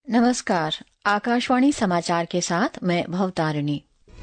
नमस्कार। आकाशवाणी समाचार के साथ मैं भवतारिणी।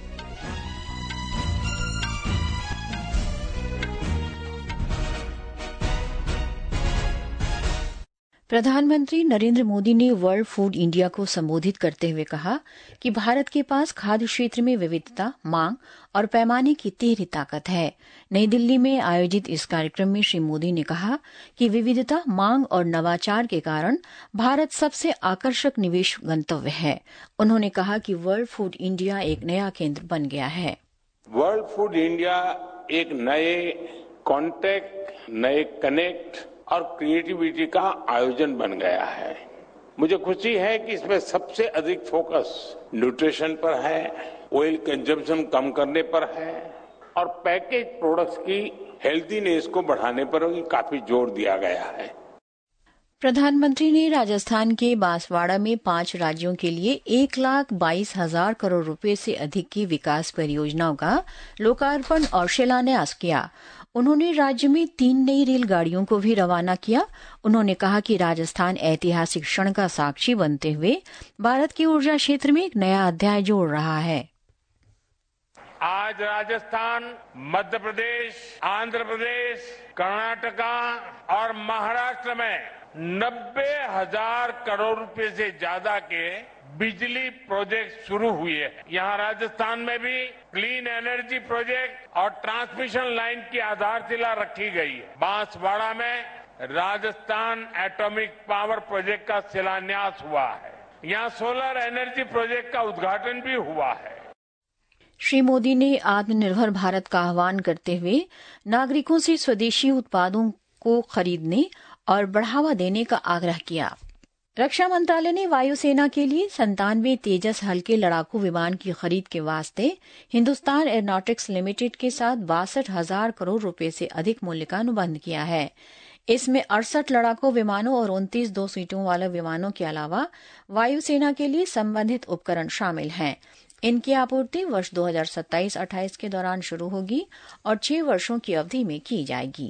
प्रधानमंत्री नरेंद्र मोदी ने वर्ल्ड फूड इंडिया को संबोधित करते हुए कहा कि भारत के पास खाद्य क्षेत्र में विविधता, मांग और पैमाने की तिहरी ताकत है। नई दिल्ली में आयोजित इस कार्यक्रम में श्री मोदी ने कहा कि विविधता, मांग और नवाचार के कारण भारत सबसे आकर्षक निवेश गंतव्य है। उन्होंने कहा कि वर्ल्ड फूड इंडिया एक नया केंद्र बन गया है। वर्ल्ड फूड इंडिया एक नए कॉन्टैक्ट, नए कनेक्ट और क्रिएटिविटी का आयोजन बन गया है। मुझे खुशी है कि इसमें सबसे अधिक फोकस न्यूट्रिशन पर है, ऑयल कंजम्पशन कम करने पर है और पैकेज प्रोडक्ट्स की हेल्थीनेस को बढ़ाने पर भी काफी जोर दिया गया है। प्रधानमंत्री ने राजस्थान के बांसवाड़ा में 5 राज्यों के लिए 1,22,000 करोड़ रुपए से अधिक की विकास परियोजनाओं का लोकार्पण और शिलान्यास किया। उन्होंने राज्य में 3 नई रेलगाड़ियों को भी रवाना किया। उन्होंने कहा कि राजस्थान ऐतिहासिक क्षण का साक्षी बनते हुए भारत के ऊर्जा क्षेत्र में एक नया अध्याय जोड़ रहा है। आज राजस्थान, मध्य प्रदेश, आंध्र प्रदेश, कर्नाटका और महाराष्ट्र में 90,000 करोड़ रुपए से ज्यादा के बिजली प्रोजेक्ट शुरू हुए हैं। यहाँ राजस्थान में भी क्लीन एनर्जी प्रोजेक्ट और ट्रांसमिशन लाइन की आधारशिला रखी गई है। बांसवाड़ा में राजस्थान एटॉमिक पावर प्रोजेक्ट का शिलान्यास हुआ है। यहाँ सोलर एनर्जी प्रोजेक्ट का उद्घाटन भी हुआ है। श्री मोदी ने आत्मनिर्भर भारत का आह्वान करते हुए नागरिकों से स्वदेशी उत्पादों को खरीदने और बढ़ावा देने का आग्रह किया। रक्षा मंत्रालय ने वायुसेना के लिए 97 तेजस हल्के लड़ाकू विमान की खरीद के वास्ते हिंदुस्तान एरोनॉटिक्स लिमिटेड के साथ 62,000 करोड़ रुपए से अधिक मूल्य का अनुबंध किया है। इसमें 68 लड़ाकू विमानों और 29 2 सीटों वाले विमानों के अलावा वायुसेना के लिए संबंधित उपकरण शामिल हैं। इनकी आपूर्ति वर्ष 2027-28 के दौरान शुरू होगी और 6 वर्षों की अवधि में की जाएगी।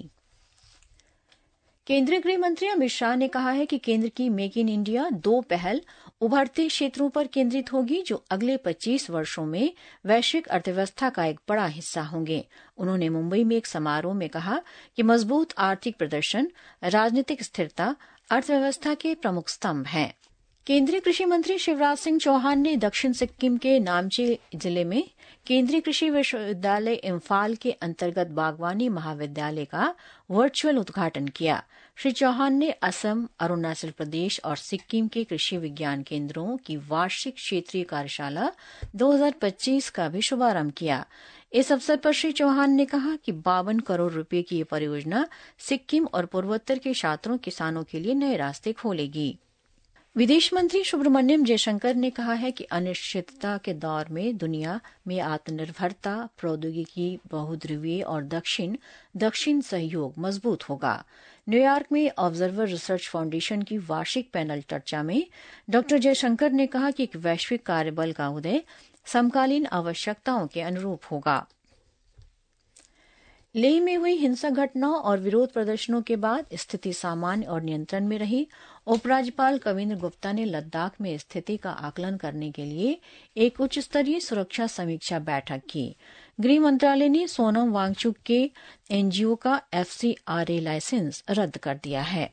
केंद्रीय गृह मंत्री अमित शाह ने कहा है कि केंद्र की मेक इन इंडिया 2 पहल उभरते क्षेत्रों पर केंद्रित होगी जो अगले 25 वर्षों में वैश्विक अर्थव्यवस्था का एक बड़ा हिस्सा होंगे। उन्होंने मुंबई में एक समारोह में कहा कि मजबूत आर्थिक प्रदर्शन, राजनीतिक स्थिरता अर्थव्यवस्था के प्रमुख स्तंभ हैं। केंद्रीय कृषि मंत्री शिवराज सिंह चौहान ने दक्षिण सिक्किम के नामचे जिले में केंद्रीय कृषि विश्वविद्यालय इम्फाल के अंतर्गत बागवानी महाविद्यालय का वर्चुअल उद्घाटन किया। श्री चौहान ने असम, अरुणाचल प्रदेश और सिक्किम के कृषि विज्ञान केंद्रों की वार्षिक क्षेत्रीय कार्यशाला 2025 का भी शुभारंभ किया। इस अवसर पर श्री चौहान ने कहा कि 52 करोड़ रुपए की ये परियोजना सिक्किम और पूर्वोत्तर के छात्रों किसानों के लिए नए रास्ते खोलेगी। विदेश मंत्री सुब्रमण्यम जयशंकर ने कहा है कि अनिश्चितता के दौर में दुनिया में आत्मनिर्भरता, प्रौद्योगिकी, बहुध्रुवीय और दक्षिण सहयोग मजबूत होगा। न्यूयॉर्क में ऑब्जर्वर रिसर्च फाउंडेशन की वार्षिक पैनल चर्चा में डॉ जयशंकर ने कहा कि एक वैश्विक कार्यबल का उदय समकालीन आवश्यकताओं के अनुरूप होगा। लेह में हुई हिंसक घटनाओं और विरोध प्रदर्शनों के बाद स्थिति सामान्य और नियंत्रण में रही। उपराज्यपाल कविंद्र गुप्ता ने लद्दाख में स्थिति का आकलन करने के लिए एक उच्च स्तरीय सुरक्षा समीक्षा बैठक की। गृह मंत्रालय ने सोनम वांगचुक के एनजीओ का FCRA लाइसेंस रद्द कर दिया है।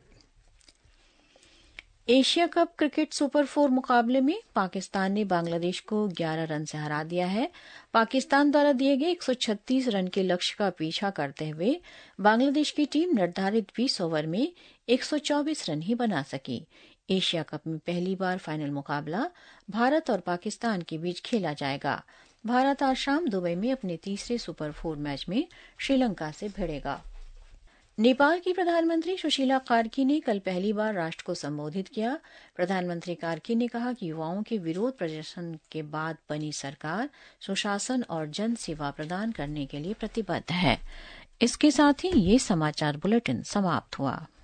एशिया कप क्रिकेट सुपर 4 मुकाबले में पाकिस्तान ने बांग्लादेश को 11 रन से हरा दिया है। पाकिस्तान द्वारा दिए गए 136 रन के लक्ष्य का पीछा करते हुए बांग्लादेश की टीम निर्धारित 20 ओवर में 124 रन ही बना सकी। एशिया कप में पहली बार फाइनल मुकाबला भारत और पाकिस्तान के बीच खेला जाएगा। भारत आज शाम दुबई में अपने तीसरे सुपर 4 मैच में श्रीलंका से भिड़ेगा। नेपाल की प्रधानमंत्री सुशीला कार्की ने कल पहली बार राष्ट्र को संबोधित किया। प्रधानमंत्री कार्की ने कहा कि युवाओं के विरोध प्रदर्शन के बाद बनी सरकार सुशासन और जन सेवा प्रदान करने के लिए प्रतिबद्ध है। इसके साथ ही ये समाचार बुलेटिन समाप्त हुआ।